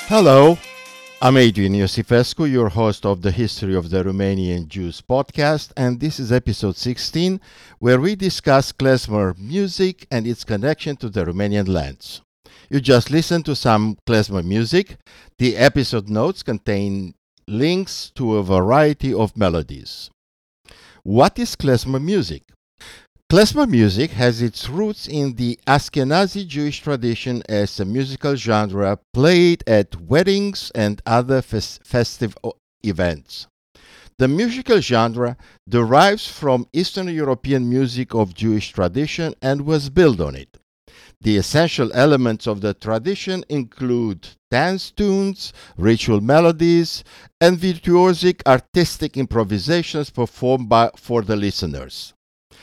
Hello, I'm Adrian Iosifescu, your host of the History of the Romanian Jews podcast, and this is episode 16, where we discuss klezmer music and its connection to the Romanian lands. You just listened to some klezmer music. The episode notes contain links to a variety of melodies. What is klezmer music? Klezmer music has its roots in the Ashkenazi Jewish tradition as a musical genre played at weddings and other festive events. The musical genre derives from Eastern European music of Jewish tradition and was built on it. The essential elements of the tradition include dance tunes, ritual melodies, and virtuosic artistic improvisations performed for the listeners.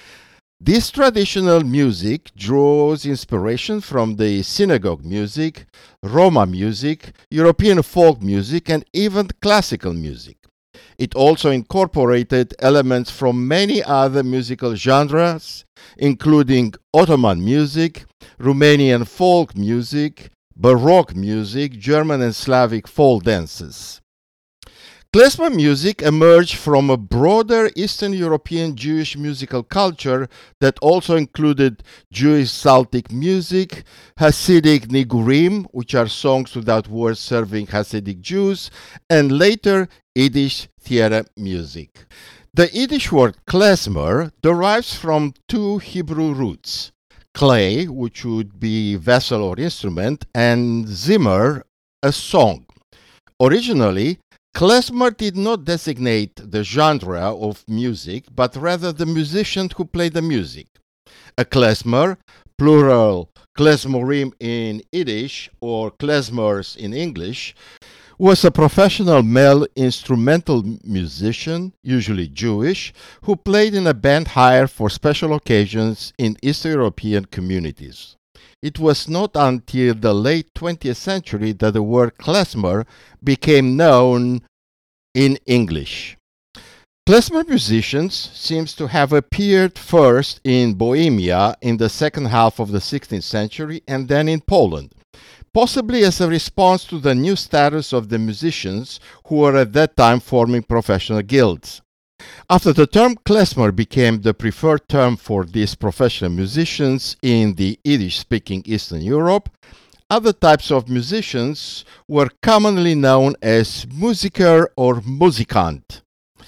This traditional music draws inspiration from the synagogue music, Roma music, European folk music, and even classical music. It also incorporated elements from many other musical genres, including Ottoman music, Romanian folk music, Baroque music, German and Slavic folk dances. Klezmer music emerged from a broader Eastern European Jewish musical culture that also included Jewish Psaltic music, Hasidic nigurim, which are songs without words serving Hasidic Jews, and later Yiddish theater music. The Yiddish word klezmer derives from two Hebrew roots, klei, which would be vessel or instrument, and zimmer, a song. Originally, klezmer did not designate the genre of music, but rather the musician who played the music. A klezmer, plural klezmorim in Yiddish or klezmers in English, was a professional male instrumental musician, usually Jewish, who played in a band hired for special occasions in Eastern European communities. It was not until the late 20th century that the word klezmer became known in English. Klezmer musicians seems to have appeared first in Bohemia in the second half of the 16th century and then in Poland, possibly as a response to the new status of the musicians who were at that time forming professional guilds. After the term klezmer became the preferred term for these professional musicians in the Yiddish-speaking Eastern Europe, other types of musicians were commonly known as musiker or musikant.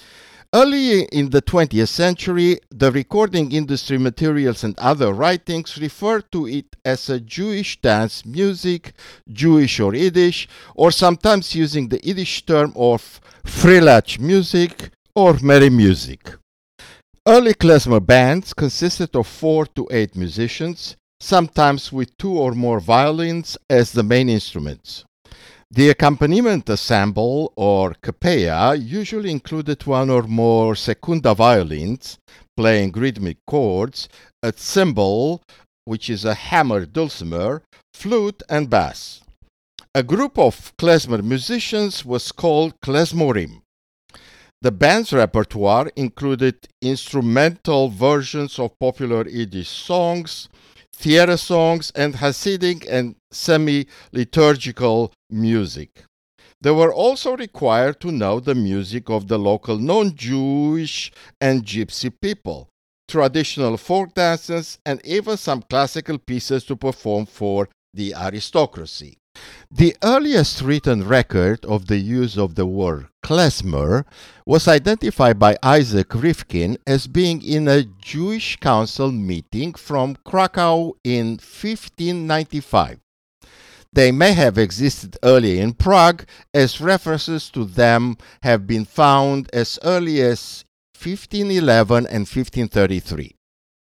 Early in the 20th century, the recording industry materials and other writings referred to it as a Jewish dance music, Jewish or Yiddish, or sometimes using the Yiddish term of frilach music or merry music. Early klezmer bands consisted of 4 to 8 musicians, sometimes with 2 or more violins as the main instruments. The accompaniment ensemble, or capella, usually included 1 or more secunda violins, playing rhythmic chords, a cymbal, which is a hammer dulcimer, flute, and bass. A group of klezmer musicians was called klezmorim. The band's repertoire included instrumental versions of popular Yiddish songs, theater songs, and Hasidic and semi-liturgical music. They were also required to know the music of the local non-Jewish and Gypsy people, traditional folk dances, and even some classical pieces to perform for the aristocracy. The earliest written record of the use of the word klezmer was identified by Isaac Rifkin as being in a Jewish council meeting from Krakow in 1595. They may have existed earlier in Prague, as references to them have been found as early as 1511 and 1533.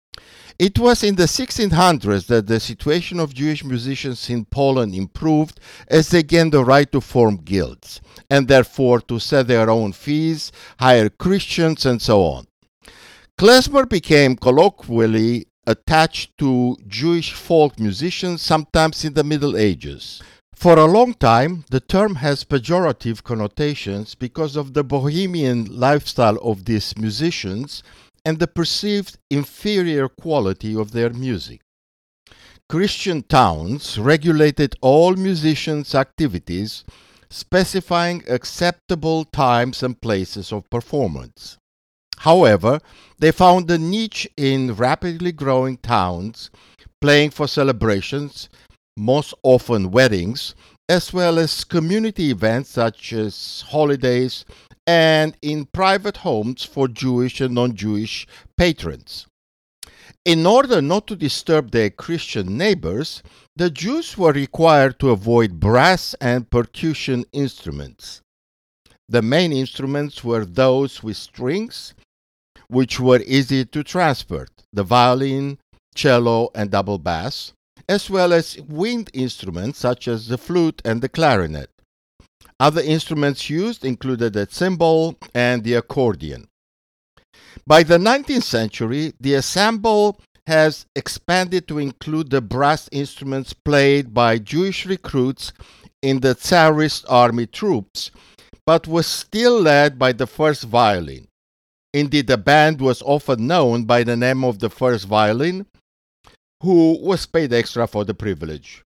It was in the 1600s that the situation of Jewish musicians in Poland improved as they gained the right to form guilds, and therefore to set their own fees, hire Christians, and so on. Klezmer became colloquially attached to Jewish folk musicians, sometimes in the Middle Ages. For a long time, the term has pejorative connotations because of the bohemian lifestyle of these musicians and the perceived inferior quality of their music. Christian towns regulated all musicians' activities, specifying acceptable times and places of performance. However, they found a niche in rapidly growing towns, playing for celebrations, most often weddings, as well as community events such as holidays and in private homes for Jewish and non-Jewish patrons. In order not to disturb their Christian neighbors, the Jews were required to avoid brass and percussion instruments. The main instruments were those with strings, which were easy to transport, the violin, cello, and double bass, as well as wind instruments such as the flute and the clarinet. Other instruments used included the cymbal and the accordion. By the 19th century, the ensemble has expanded to include the brass instruments played by Jewish recruits in the Tsarist army troops, but was still led by the first violin. Indeed, the band was often known by the name of the first violin, who was paid extra for the privilege.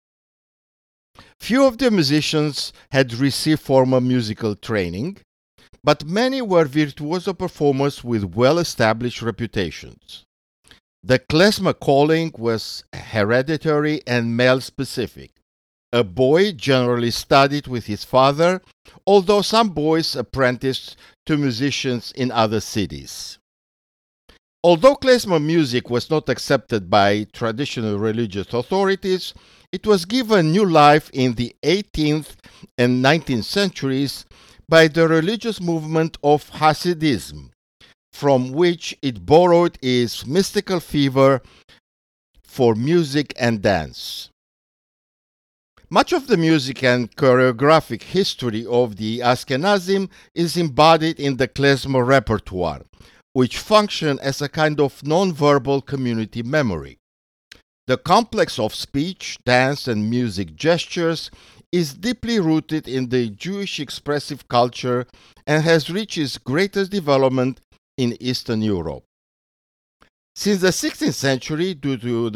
Few of the musicians had received formal musical training, but many were virtuoso performers with well-established reputations. The klezmer calling was hereditary and male-specific. A boy generally studied with his father, although some boys apprenticed to musicians in other cities. Although klezmer music was not accepted by traditional religious authorities, it was given new life in the 18th and 19th centuries by the religious movement of Hasidism, from which it borrowed its mystical fever for music and dance. Much of the music and choreographic history of the Ashkenazim is embodied in the klezmer repertoire, which function as a kind of non-verbal community memory. The complex of speech, dance, and music gestures is deeply rooted in the Jewish expressive culture and has reached its greatest development in Eastern Europe. Since the 16th century, due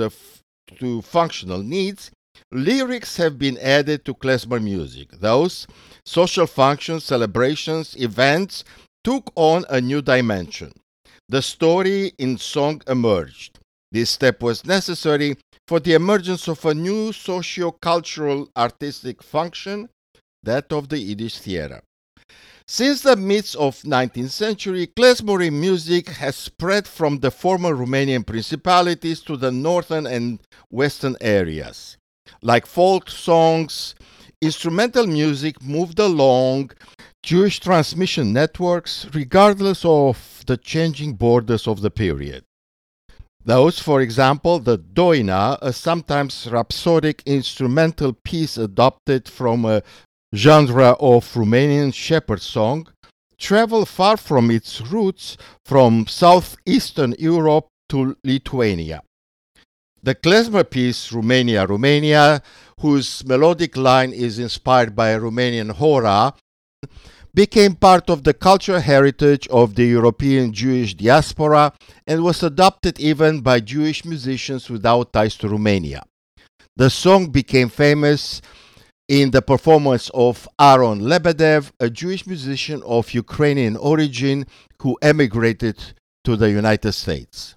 to functional needs, lyrics have been added to klezmer music. Those social functions, celebrations, events took on a new dimension. The story in song emerged. This step was necessary for the emergence of a new socio-cultural artistic function, that of the Yiddish theater. Since the midst of 19th century, klezmer music has spread from the former Romanian principalities to the northern and western areas. Like folk songs, instrumental music moved along Jewish transmission networks regardless of the changing borders of the period. Those, for example, the doina, a sometimes rhapsodic instrumental piece adopted from a genre of Romanian shepherd song, travel far from its roots from southeastern Europe to Lithuania. The klezmer piece Romania, Romania, whose melodic line is inspired by a Romanian hora, became part of the cultural heritage of the European Jewish diaspora and was adopted even by Jewish musicians without ties to Romania. The song became famous in the performance of Aaron Lebedev, a Jewish musician of Ukrainian origin who emigrated to the United States.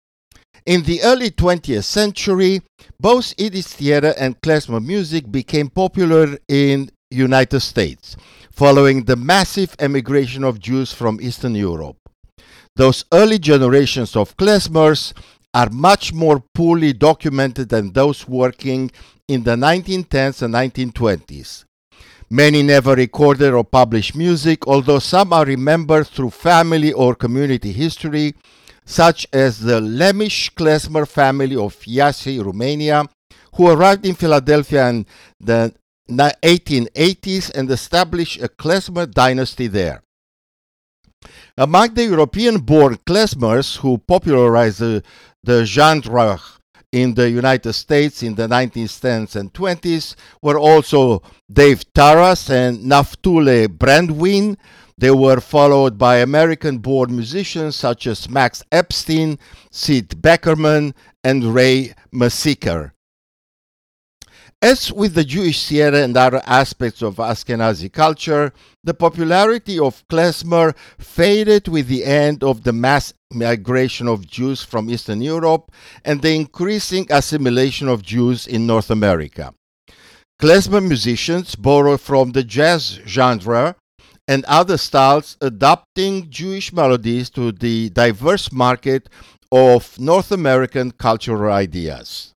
In the early 20th century, both Yiddish theater and klezmer music became popular in United States, following the massive emigration of Jews from Eastern Europe. Those early generations of klezmers are much more poorly documented than those working in the 1910s and 1920s. Many never recorded or published music, although some are remembered through family or community history, such as the Lemish klezmer family of Iași, Romania, who arrived in Philadelphia in the 1880s and established a klezmer dynasty there. Among the European-born klezmers who popularized the genre in the United States in the 1910s and 20s were also Dave Taras and Naftule Brandwin. They were followed by American-born musicians such as Max Epstein, Sid Beckerman, and Ray Massacre. As with the Jewish theater and other aspects of Ashkenazi culture, the popularity of klezmer faded with the end of the mass migration of Jews from Eastern Europe and the increasing assimilation of Jews in North America. Klezmer musicians borrow from the jazz genre and other styles, adapting Jewish melodies to the diverse market of North American cultural ideas.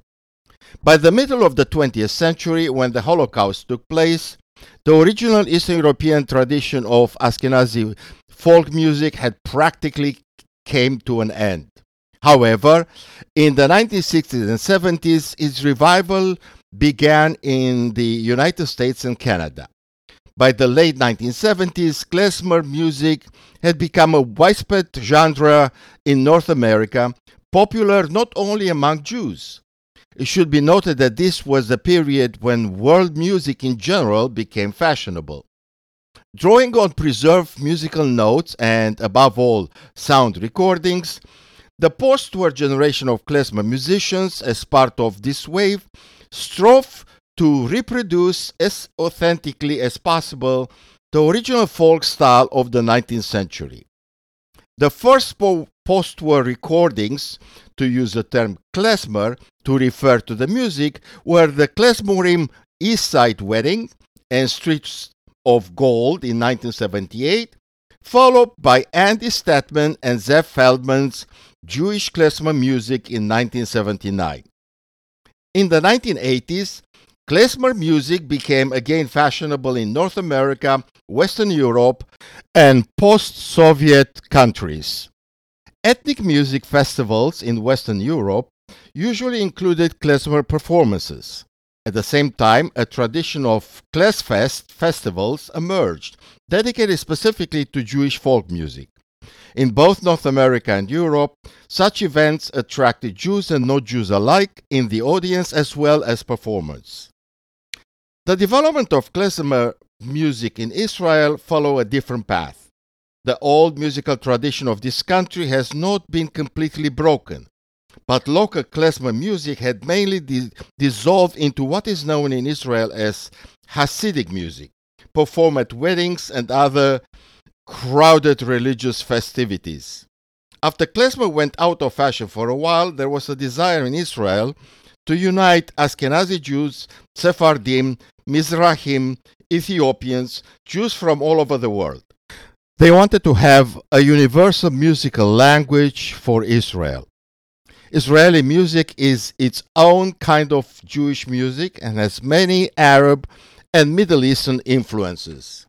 By the middle of the 20th century, when the Holocaust took place, the original Eastern European tradition of Ashkenazi folk music had practically came to an end. However, in the 1960s and 70s, its revival began in the United States and Canada. By the late 1970s, klezmer music had become a widespread genre in North America, popular not only among Jews. It should be noted that this was the period when world music in general became fashionable. Drawing on preserved musical notes and, above all, sound recordings, the post-war generation of klezmer musicians, as part of this wave, strove to reproduce as authentically as possible the original folk style of the 19th century. The first post-war recordings, to use the term klezmer to refer to the music, were the Klezmorim East Side Wedding and Streets of Gold in 1978, followed by Andy Statman and Zev Feldman's Jewish klezmer music in 1979. In the 1980s, klezmer music became again fashionable in North America, Western Europe, and post-Soviet countries. Ethnic music festivals in Western Europe usually included klezmer performances. At the same time, a tradition of Klezfest festivals emerged, dedicated specifically to Jewish folk music. In both North America and Europe, such events attracted Jews and non-Jews alike in the audience as well as performers. The development of klezmer music in Israel followed a different path. The old musical tradition of this country has not been completely broken, but local klezmer music had mainly dissolved into what is known in Israel as Hasidic music, performed at weddings and other crowded religious festivities. After klezmer went out of fashion for a while, there was a desire in Israel to unite Ashkenazi Jews, Sephardim, Mizrahim, Ethiopians, Jews from all over the world. They wanted to have a universal musical language for Israel. Israeli music is its own kind of Jewish music and has many Arab and Middle Eastern influences.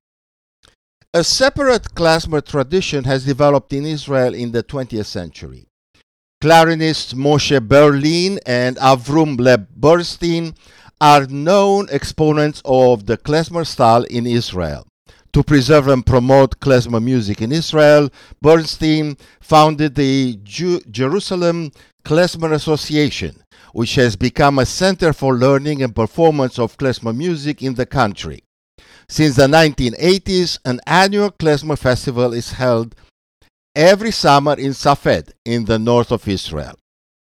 A separate klezmer tradition has developed in Israel in the 20th century. Clarinist Moshe Berlin and Avrum Leib Bernstein are known exponents of the klezmer style in Israel. To preserve and promote klezmer music in Israel, Bernstein founded the Jerusalem Klezmer Association, which has become a center for learning and performance of klezmer music in the country. Since the 1980s, an annual klezmer festival is held every summer in Safed, in the north of Israel.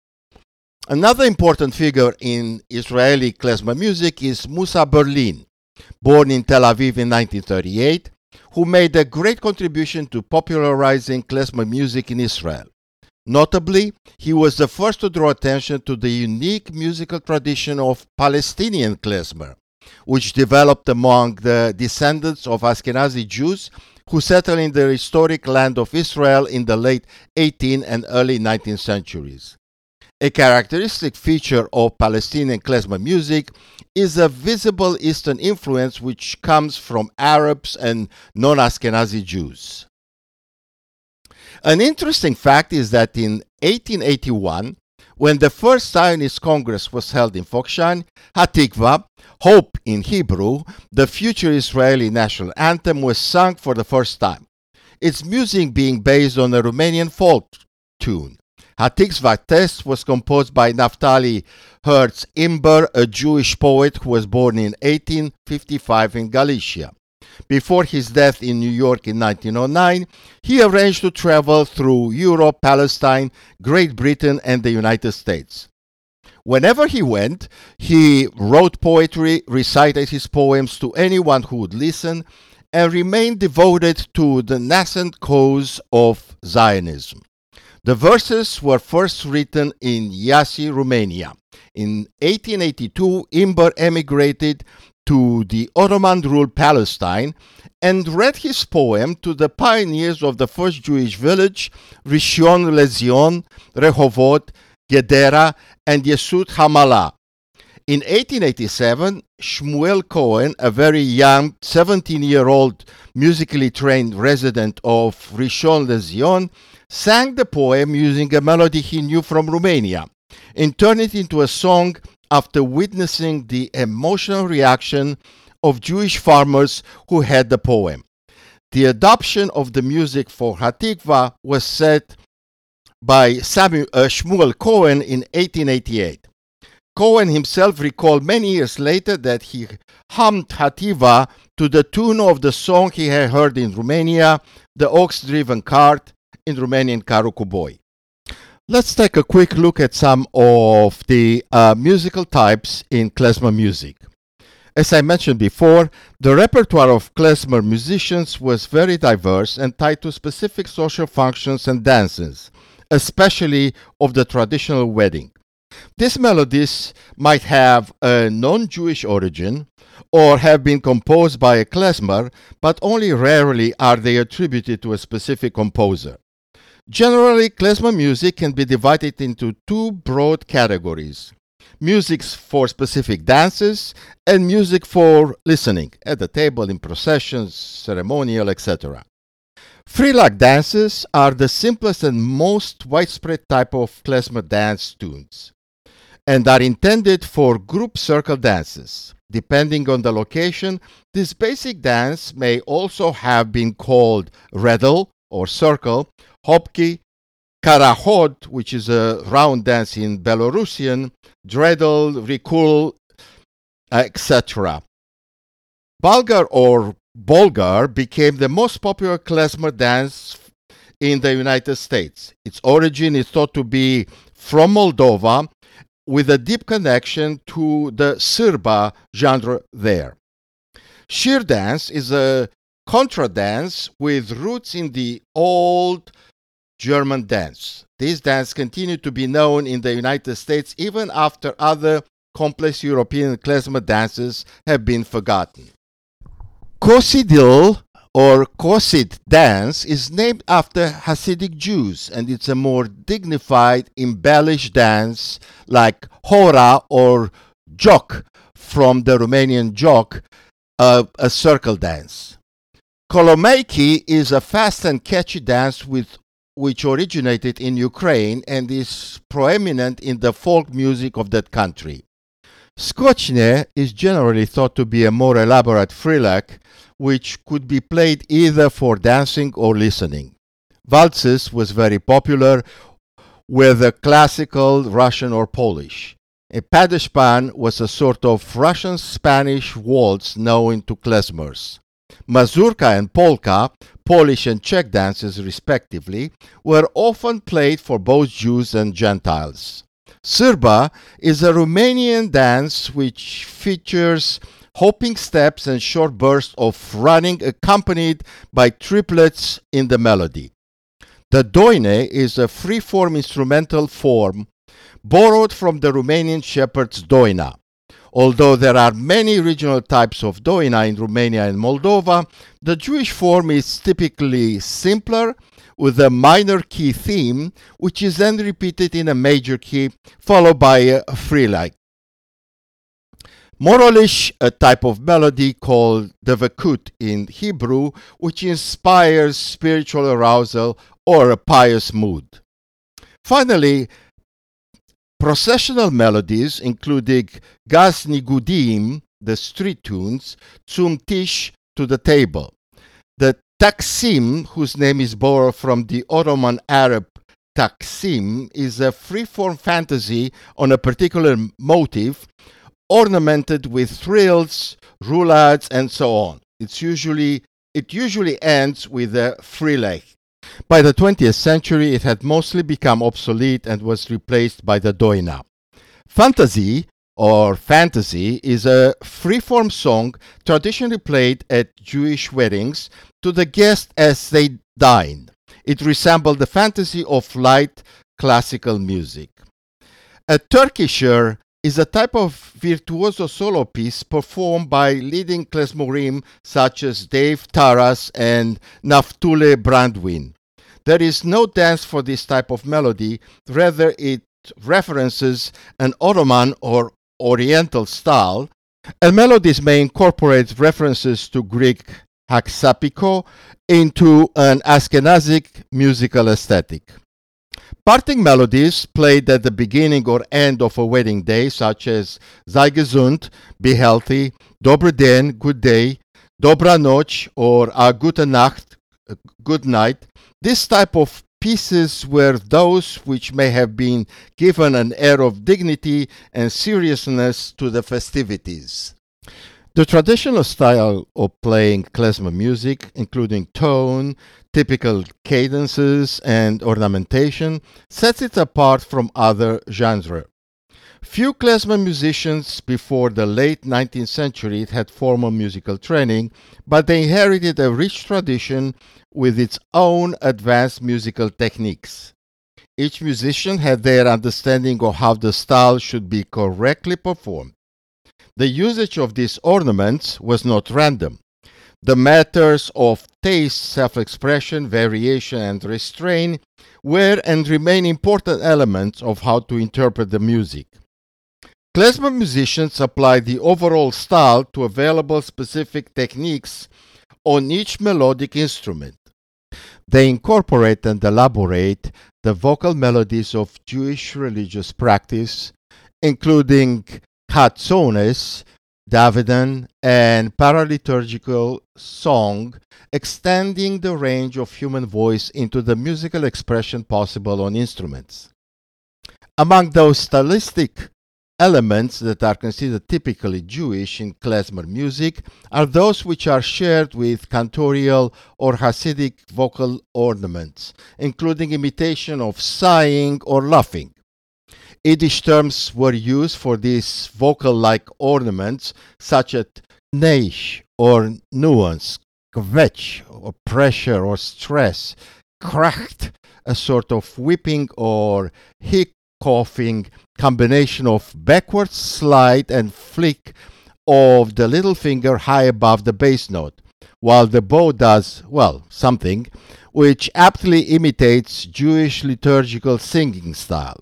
Another important figure in Israeli klezmer music is Musa Berlin, born in Tel Aviv in 1938, who made a great contribution to popularizing klezmer music in Israel. Notably, he was the first to draw attention to the unique musical tradition of Palestinian klezmer, which developed among the descendants of Ashkenazi Jews who settled in the historic land of Israel in the late 18th and early 19th centuries. A characteristic feature of Palestinian klezmer music is a visible Eastern influence which comes from Arabs and non-Ashkenazi Jews. An interesting fact is that in 1881, when the first Zionist Congress was held in Fokshan, Hatikva, Hope in Hebrew, the future Israeli national anthem, was sung for the first time, its music being based on a Romanian folk tune. Hatikva Test was composed by Naftali Herz Imber, a Jewish poet who was born in 1855 in Galicia. Before his death in New York in 1909, he arranged to travel through Europe, Palestine, Great Britain, and the United States. Whenever he went, he wrote poetry, recited his poems to anyone who would listen, and remained devoted to the nascent cause of Zionism. The verses were first written in Iași, Romania. In 1882, Imber emigrated to the Ottoman-ruled Palestine and read his poem to the pioneers of the first Jewish village, Rishon LeZion, Rehovot, Gedera, and Yesut Hamala. In 1887, Shmuel Cohen, a very young 17-year-old musically trained resident of Rishon LeZion, sang the poem using a melody he knew from Romania and turned it into a song after witnessing the emotional reaction of Jewish farmers who had the poem. The adoption of the music for Hatikva was set by Shmuel Cohen in 1888. Cohen himself recalled many years later that he hummed Hatikva to the tune of the song he had heard in Romania, the ox-driven cart, in Romanian Carul cu boi. Let's take a quick look at some of the musical types in klezmer music. As I mentioned before, the repertoire of klezmer musicians was very diverse and tied to specific social functions and dances, especially of the traditional wedding. These melodies might have a non-Jewish origin or have been composed by a klezmer, but only rarely are they attributed to a specific composer. Generally, klezmer music can be divided into two broad categories: music for specific dances and music for listening at the table, in processions, ceremonial, etc. Freelak dances are the simplest and most widespread type of klezmer dance tunes and are intended for group circle dances. Depending on the location, this basic dance may also have been called redel or circle, hopki, karahod, which is a round dance in Belarusian, dreidel, rikul, etc. Bulgar or Bolgar became the most popular klezmer dance in the United States. Its origin is thought to be from Moldova, with a deep connection to the Sârba genre there. Shir dance is a contra dance with roots in the old German dance. This dance continued to be known in the United States even after other complex European klezmer dances have been forgotten. Kosidil or Kosid dance is named after Hasidic Jews, and it's a more dignified, embellished dance like Hora or Jok from the Romanian Jok, a circle dance. Kolomeiki is a fast and catchy dance which originated in Ukraine and is proeminent in the folk music of that country. Skochne is generally thought to be a more elaborate freelak, which could be played either for dancing or listening. Waltzes was very popular, whether classical, Russian or Polish. A padeshpan was a sort of Russian-Spanish waltz known to klezmers. Mazurka and polka, Polish and Czech dances respectively, were often played for both Jews and Gentiles. Sârba is a Romanian dance which features hopping steps and short bursts of running accompanied by triplets in the melody. The doine is a free-form instrumental form borrowed from the Romanian shepherd's doina. Although there are many regional types of doina in Romania and Moldova, the Jewish form is typically simpler with a minor key theme, which is then repeated in a major key, followed by a freelak. Morolish, a type of melody called devekut in Hebrew, which inspires spiritual arousal or a pious mood. Finally, processional melodies, including Gaz Nigudim, the street tunes, Zum Tisch, to the table. The Taksim, whose name is borrowed from the Ottoman Arab Taksim, is a free-form fantasy on a particular motive, ornamented with thrills, roulades, and so on. It usually ends with a freelak. By the 20th century, it had mostly become obsolete and was replaced by the doina. Fantasy or fantasy is a free-form song traditionally played at Jewish weddings to the guests as they dine. It resembled the fantasy of light classical music. A Turkischer is a type of virtuoso solo piece performed by leading klezmorim such as Dave Taras and Naftule Brandwin. There is no dance for this type of melody, rather it references an Ottoman or Oriental style, and melodies may incorporate references to Greek hexapiko into an Ashkenazic musical aesthetic. Parting melodies played at the beginning or end of a wedding day, such as Sei gesund, be healthy, Dobre den, good day, Dobra noc, or a gute Nacht, good night. This type of pieces were those which may have been given an air of dignity and seriousness to the festivities. The traditional style of playing klezmer music, including tone, typical cadences, and ornamentation, sets it apart from other genres. Few klezmer musicians before the late 19th century had formal musical training, but they inherited a rich tradition with its own advanced musical techniques. Each musician had their understanding of how the style should be correctly performed. The usage of these ornaments was not random. The matters of taste, self-expression, variation, and restraint were and remain important elements of how to interpret the music. Klezmer musicians apply the overall style to available specific techniques on each melodic instrument. They incorporate and elaborate the vocal melodies of Jewish religious practice, including Chatzones, Davidan, and paraliturgical song, extending the range of human voice into the musical expression possible on instruments. Among those stylistic elements that are considered typically Jewish in klezmer music are those which are shared with cantorial or Hasidic vocal ornaments, including imitation of sighing or laughing. Yiddish terms were used for these vocal-like ornaments, such as neish or nuance, kvetch or pressure or stress, kracht, a sort of whipping or hiccoughing combination of backward slide and flick of the little finger high above the bass note, while the bow does, well, something, which aptly imitates Jewish liturgical singing style.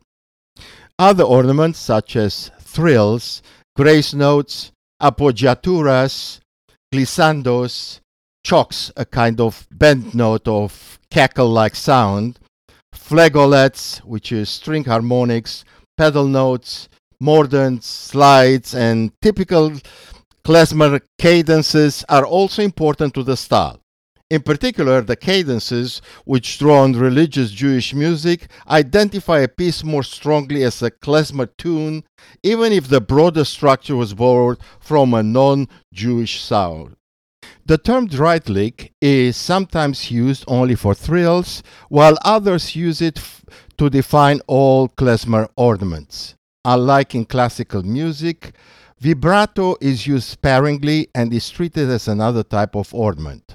Other ornaments such as thrills, grace notes, appoggiaturas, glissandos, chocks, a kind of bend note of cackle-like sound, flageolets, which is string harmonics, pedal notes, mordents, slides, and typical klezmer cadences are also important to the style. In particular, the cadences, which draw on religious Jewish music, identify a piece more strongly as a klezmer tune, even if the broader structure was borrowed from a non-Jewish sound. The term dreidlik is sometimes used only for thrills, while others use it to define all klezmer ornaments. Unlike in classical music, vibrato is used sparingly and is treated as another type of ornament.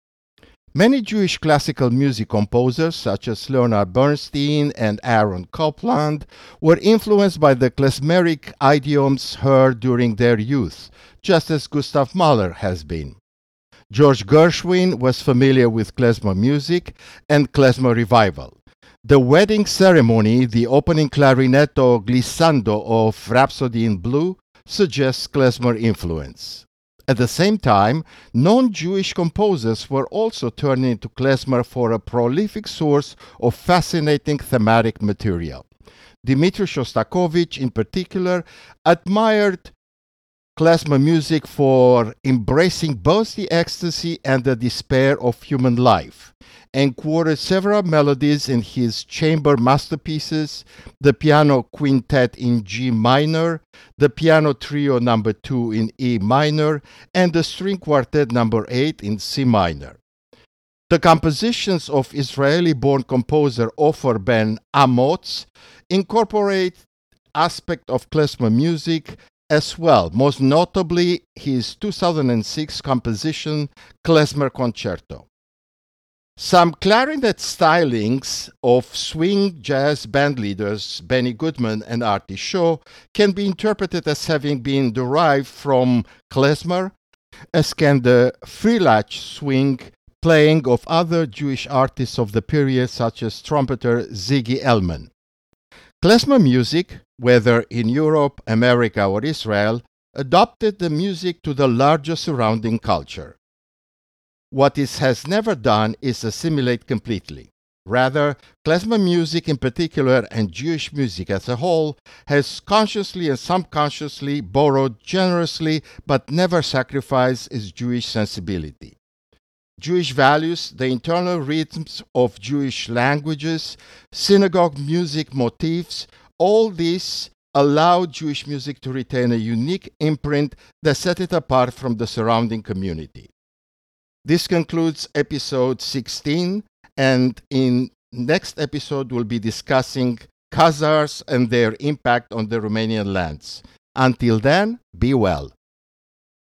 Many Jewish classical music composers, such as Leonard Bernstein and Aaron Copland, were influenced by the klezmeric idioms heard during their youth, just as Gustav Mahler has been. George Gershwin was familiar with klezmer music and klezmer revival. The wedding ceremony, the opening clarinetto glissando of Rhapsody in Blue, suggests klezmer influence. At the same time, non-Jewish composers were also turning to klezmer for a prolific source of fascinating thematic material. Dmitri Shostakovich, in particular, admired klezmer music for embracing both the ecstasy and the despair of human life, and quoted several melodies in his chamber masterpieces, the piano quintet in G minor, the piano trio number 2 in E minor, and the string quartet number 8 in C minor. The compositions of Israeli-born composer Ofer ben Amotz incorporate aspects of klezmer music as well, most notably his 2006 composition, Klezmer Concerto. Some clarinet stylings of swing jazz bandleaders Benny Goodman and Artie Shaw can be interpreted as having been derived from klezmer, as can the Freelach swing playing of other Jewish artists of the period, such as trumpeter Ziggy Elman. Klezmer music, whether in Europe, America, or Israel, adopted the music to the larger surrounding culture. What it has never done is assimilate completely. Rather, klezmer music in particular, and Jewish music as a whole, has consciously and subconsciously borrowed generously but never sacrificed its Jewish sensibility. Jewish values, the internal rhythms of Jewish languages, synagogue music motifs, all these allow Jewish music to retain a unique imprint that set it apart from the surrounding community. This concludes episode 16, and in next episode we'll be discussing Khazars and their impact on the Romanian lands. Until then, be well.